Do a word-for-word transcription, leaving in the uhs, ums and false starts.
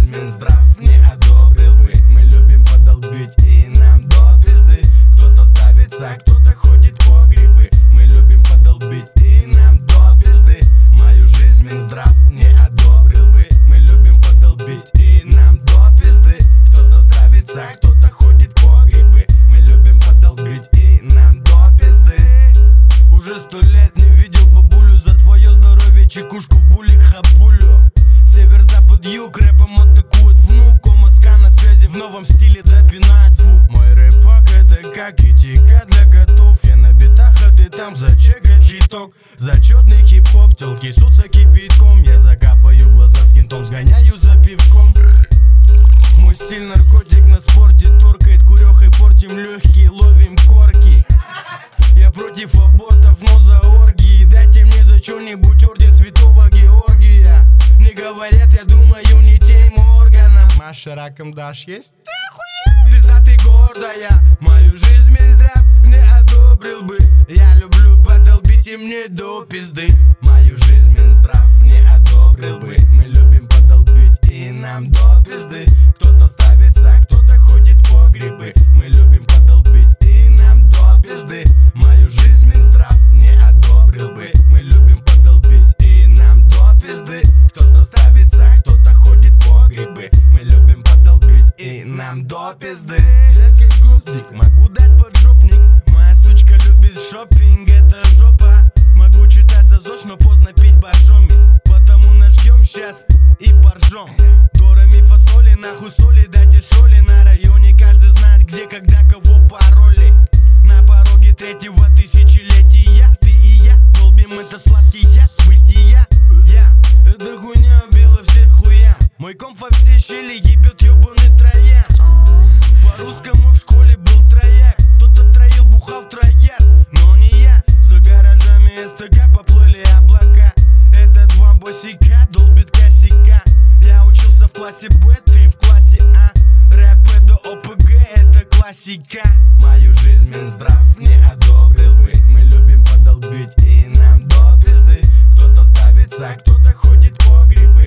жизнь Минздрав не одобрил бы. Мы любим подолбить и нам до пизды. Кто-то ставится, кто-то ходит по грибы. Мы любим подолбить и нам до пизды. Мою жизнь Минздрав не одобрил бы. Мы любим подолбить и нам до пизды. Кто-то ставится, кто-то ходит по грибы. Мы любим подолбить и нам до пизды. Уже сто лет не видел бабулю. За твое здоровье чекушку в булик хапулю. Север, запад, юг, рэпом атакует внук. ОМСК на связи в новом стиле допинает звук. Мой рэпак это как китика для котов. Я на битах, а ты там зачекай хиток. Зачетный хип-хоп, телки сутся кипятком. Я закапаю глаза с кентом, сгоняю за пивком. Мой стиль наркотик на спорте торкает. Курехой портим легкие, ловим корки. Я против абортов, но за оргии. Дайте мне за что-нибудь орден Святого Георгия. Не говорят, я думаю, не тем органам. Маша, раком дашь есть? Ты охуел? Пизда ты гордая. Мою жизнь Минздрав не одобрил бы. Я люблю подолбить и мне до пизды. Мою жизнь Минздрав не одобрил бы. Мы любим подолбить и нам до пизды. Кто-то ставится, кто-то ходит по грибы. Мы любим подолбить и нам до пизды. Мою жизнь Минздрав не одобрил бы. Мы любим подолбить и нам до пизды. Кто-то ставится, кто-то ходит по грибы. Мы любим подолбить и нам до пизды. Я как гопник, могу дать поджопник. Моя сучка любит шопинг, это жопа. Могу читать за ЗОЖ, но поздно пить боржоми. Потому нажгем сейчас и поржем. До ре ми фа соли, нахуй соли, дайте шоли. На районе каждый знает, где, когда, кого пароли. На пороге третьего тысячелетия ты и я долбим этот сладкий яд бытия. Я, эта хуйня убила всех хуя. Мой комп во все щели ебет ебаный троян. По-русскому в школе был трояк. Кто-то троил, бухал в трояк, но не я. За гаражами эс тэ ка поплыли облака. Это два босика, долбит косяка. Я учился в классе Б, ты в классе А. Рэп до о пэ гэ, это классика. Мою жизнь Минздрав не одобрил бы. Мы любим подолбить и нам до пизды. Кто-то ставится, кто-то ходит по грибы.